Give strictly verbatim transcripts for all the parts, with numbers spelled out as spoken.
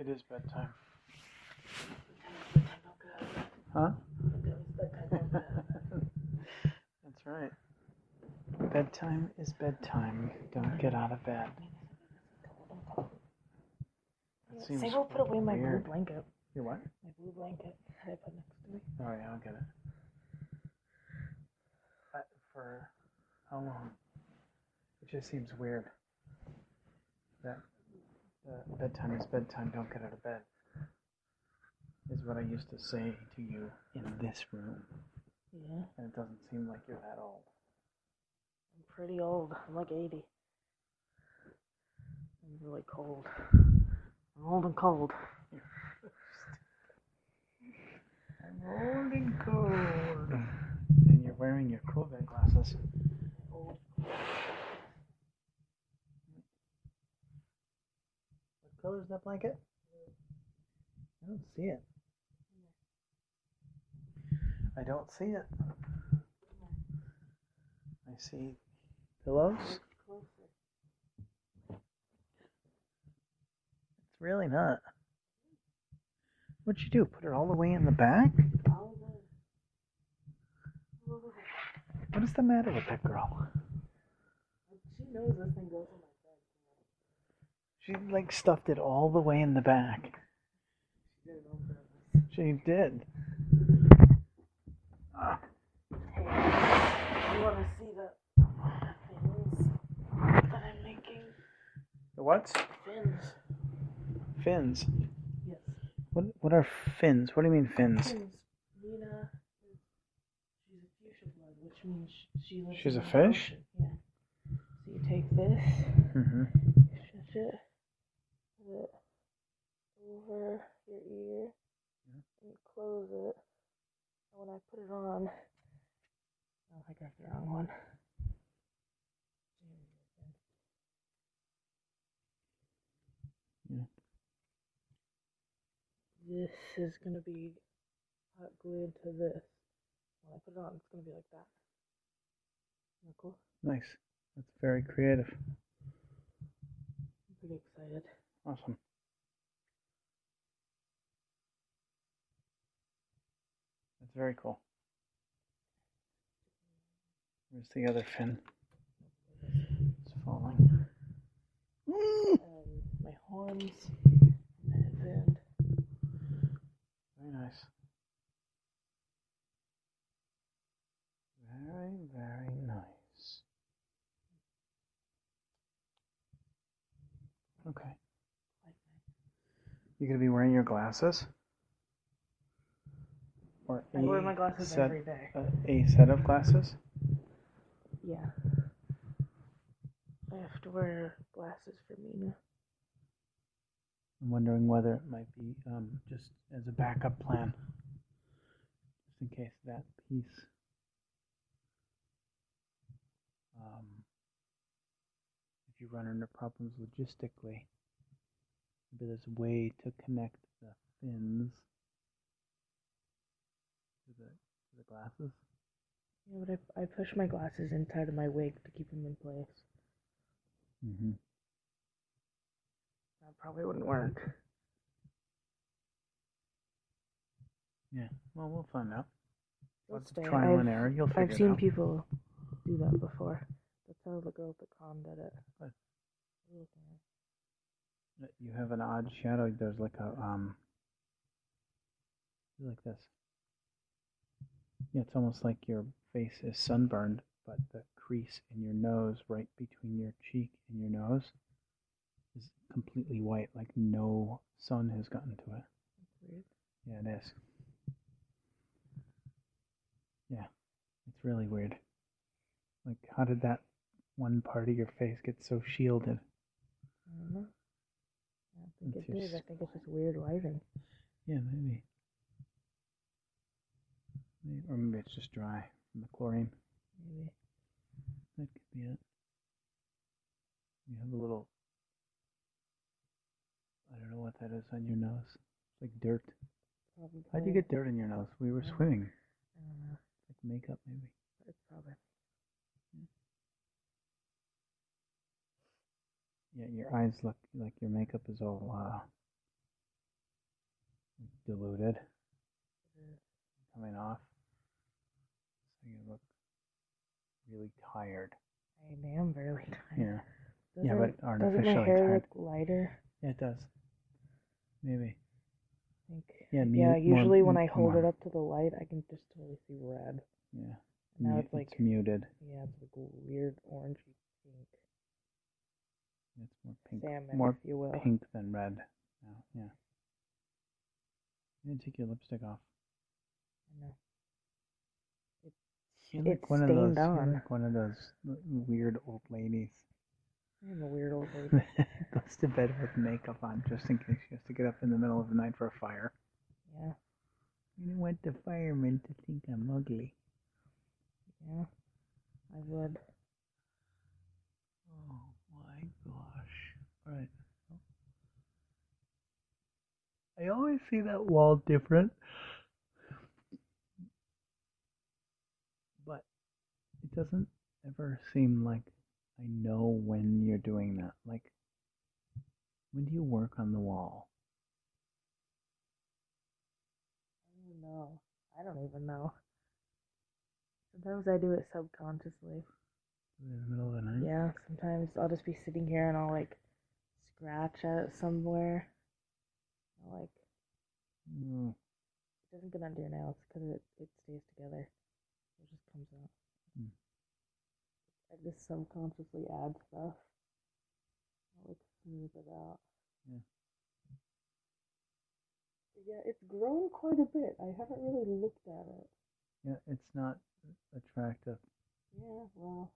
is bedtime. Huh? That's right. Bedtime is bedtime. Don't get out of bed. That seems Say we'll put away my weird. blue blanket. Your what? My blue blanket that I put next to me. Oh yeah, I'll get it. But for how long? It just seems weird that uh, bedtime is bedtime. Don't get out of bed. Is what I used to say to you in this room. Yeah. And it doesn't seem like you're that old. I'm pretty old. I'm like eighty. I'm really cold. I'm old and cold. I'm old and cold. And you're wearing your COVID glasses. Old. What color is that blanket? I don't see it. I don't see it. I see pillows. It's really not. What'd you do? Put it all the way in the back? What is the matter with that girl? She knows this thing goes in my bed. She like stuffed it all the way in the back. She did it on purpose. She did. Ah. Hey, you want to see the fins that I'm making? The what? Fins. Fins. Yes. What What are fins? What do you mean fins? Fins. Nina, she's a fuchsia blood, which means she lives She's in a the fish? ocean. Yeah. So you take this, Mm-hmm. stretch it, put it over your ear, Yeah. and close it. And when I put it on, oh, I grabbed the wrong one. Yeah. This is going to be hot glued to this. When I put it on, it's going to be like that. Isn't that cool? Nice. That's very creative. I'm pretty excited. Awesome. That's very cool. Where's the other fin? It's falling. And my horns, and the headband. Very nice. Very, very nice. Okay. You gonna be wearing your glasses? Or I a wear my glasses set, every day. uh, a set of glasses? Yeah. I have to wear glasses for Mina. I'm wondering whether it might be um, just as a backup plan, just in case that piece um, if you run into problems logistically, maybe there's a way to connect the fins to the, to the glasses. Yeah, but I, I push my glasses inside of my wig to keep them in place. Mm-hmm. That probably wouldn't work. Yeah, well, we'll find out. Let's Lots stay. of trial I've, and error. You'll figure I've it seen out. people do that before. That's how the girl at the con did it. What? Look You have an odd shadow. There's like a um, like this. Yeah, it's almost like your face is sunburned, but the crease in your nose, right between your cheek and your nose, is completely white, like no sun has gotten to it. That's weird. Yeah, it is. Yeah, it's really weird. Like, how did that one part of your face get so shielded? I don't know. I don't think It's it your did. I think it's just weird lighting. Yeah, maybe. Maybe. Or maybe it's just dry from the chlorine. Maybe. That could be it. You have a little, I don't know what that is on your nose. It's like dirt. Probably. How'd you get dirt in your nose? We were swimming. I don't know. Like makeup, maybe. It's probably. Yeah, your eyes look like your makeup is all uh, diluted, Mm. coming off. So you look really tired. I am really tired. Yeah. Doesn't, Yeah, but doesn't artificially my hair tired. look lighter? Yeah, it does. Maybe. I think. Yeah, Yeah, mute, usually more, when I hold more. it up to the light, I can just totally see red. Yeah. And now Mu- it's like, muted. yeah, it's like weird orangey pink. It's more pink. Salmon, more if you will. pink than red now. Yeah. You didn't take your lipstick off. I know. You're It's like one of those. stained on. You're like one of those weird old ladies. I'm a weird old lady. Goes to bed with makeup on just in case she has to get up in the middle of the night for a fire. Yeah. You don't want the firemen to think I'm ugly. Yeah, I would. Oh my gosh. Alright. I always see that wall different. But it doesn't ever seem like I know when you're doing that. Like, when do you work on the wall? I don't know. I don't even know. Sometimes I do it subconsciously. In the middle of the night? Yeah, sometimes I'll just be sitting here and I'll like scratch at it somewhere. I'll, like, Mm. it doesn't get under your nails because it, it stays together. It just comes out. Mm. I just subconsciously add stuff. I'll like smooth it out. Yeah. Yeah, it's grown quite a bit. I haven't really looked at it. Yeah, it's not attractive. Yeah, well.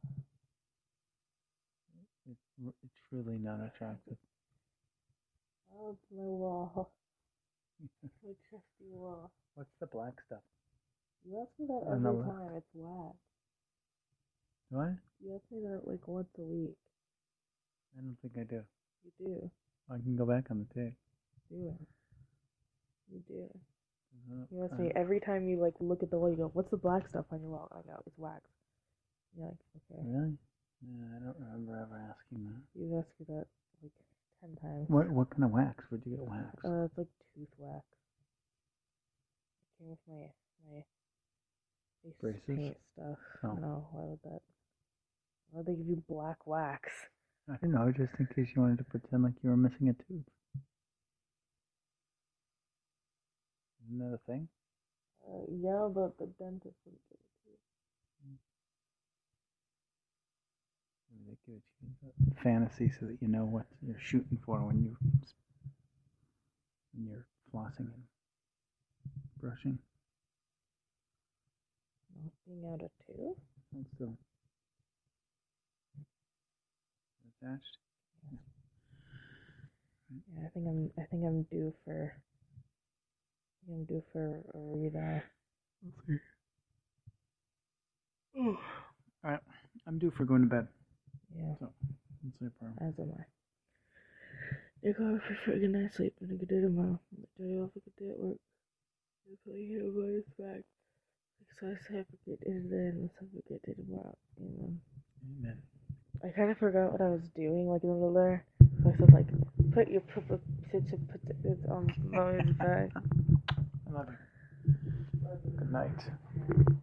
It, it's really not attractive. Oh, it's my wall. My trusty wall. What's the black stuff? You ask me that On every the time. It's wax. Do I? You ask me that like once a week. I don't think I do. You do. I can go back on the tape. Do it. You do. Uh, You ask uh, me every time you like look at the wall. You go, "What's the black stuff on your wall?" I go, "It's wax." You're like, "Okay." Really? Yeah, I don't remember ever asking that. You asked me that like ten times. What what kind of wax? Where'd you get wax? Uh, it's like tooth wax. It came with my my face Braces? paint stuff. Oh. No, why would that? Why would they give you black wax? I don't know, just in case you wanted to pretend like you were missing a tooth. Isn't that a thing? Uh, yeah, but the dentist would give it to you. Maybe they give it to you as a fantasy so that you know what you're shooting for when you when you're flossing and brushing. Knocking out a tooth? That's still attached. Yeah. Yeah, I think I'm. I think I'm due for. I think I'm due for a read-eye. We'll see. Oh. All right, I'm due for going to bed. Yeah. So, let's see, Pearl. As am I. You're going for a good night's sleep and a good day tomorrow. I'm you off a good day at work. You're playing here by his back. So I say have a good day today and let's have a good day tomorrow. Amen. Amen. I kind of forgot what I was doing, like in the middle there. So I said, like, put your put picture put it on mommy's back. I love you. Good night.